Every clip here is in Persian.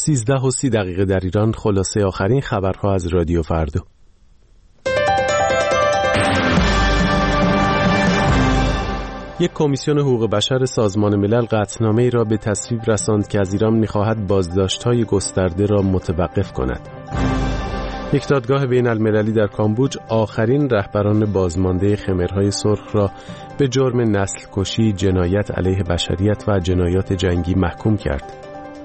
13:30 در ایران. خلاصه آخرین خبرها از رادیو فردا. یک کمیسیون حقوق بشر سازمان ملل قطعنامه‌ای را به تصویب رساند که از ایران می‌خواهد بازداشت‌های گسترده را متوقف کند. یک دادگاه بین المللی در کامبوج آخرین رهبران بازمانده خمرهای سرخ را به جرم نسل کشی، جنایت علیه بشریت و جنایات جنگی محکوم کرد.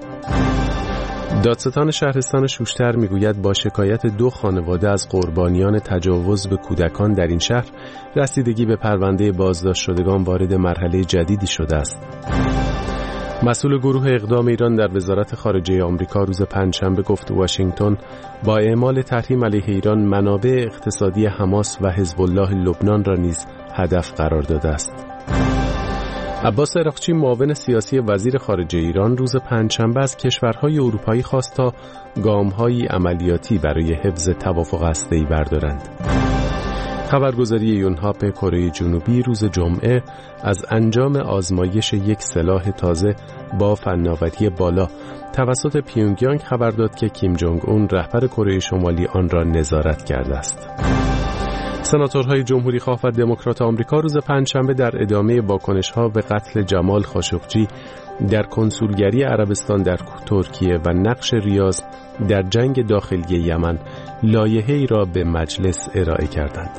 دادستان شهرستان شوشتر میگوید با شکایت 2 خانواده از قربانیان تجاوز به کودکان در این شهر، رسیدگی به پرونده بازداشت شدگان وارد مرحله جدیدی شده است. مسئول گروه اقدام ایران در وزارت خارجه آمریکا روز پنجشنبه گفت واشنگتن با اعمال تحریم علیه ایران منابع اقتصادی حماس و حزب الله لبنان را نیز هدف قرار داده است. عباس عراقچی معاون سیاسی وزیر خارجه ایران روز پنجشنبه از کشورهای اروپایی خواست تا گام‌های عملیاتی برای حفظ توافق هسته‌ای بردارند. خبرگزاری یونهاپ کره جنوبی روز جمعه از انجام آزمایش یک سلاح تازه با فناوری بالا توسط پیونگیانگ خبر داد که کیم جونگ اون رهبر کره شمالی آن را نظارت کرده است. سناتورهای جمهوری خواه و دموکرات آمریکا روز پنجشنبه در ادامه واکنش‌ها به قتل جمال خاشقجی در کنسولگری عربستان در ترکیه و نقش ریاض در جنگ داخلی یمن لایحه‌ای را به مجلس ارائه کردند.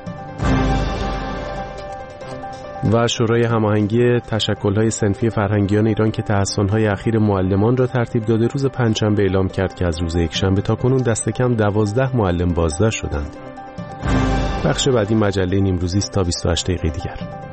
و شورای هماهنگی تشکل‌های صنفی فرهنگیان ایران که تحسن‌های اخیر معلمان را ترتیب داده روز پنجشنبه اعلام کرد که از روز یکشنبه تا کنون دست کم 12 معلم بازداشت شدند. بخش بعدی مجله نیمروزی است تا 28 دقیقه دیگر.